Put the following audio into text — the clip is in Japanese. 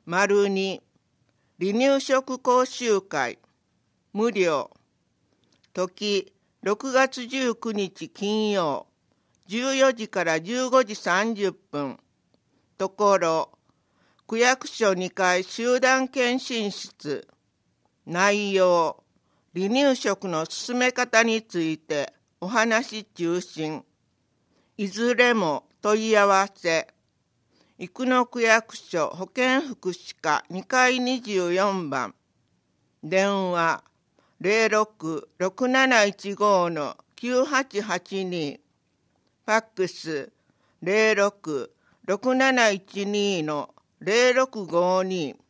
2離乳食講習会無料時6月19日金曜14時から15時30分ところ区役所2階集団検診室内容離乳食の進め方についてお話中心いずれも問い合わせ生野区役所保健福祉課2階24番電話066715-9882ファックス066712-0652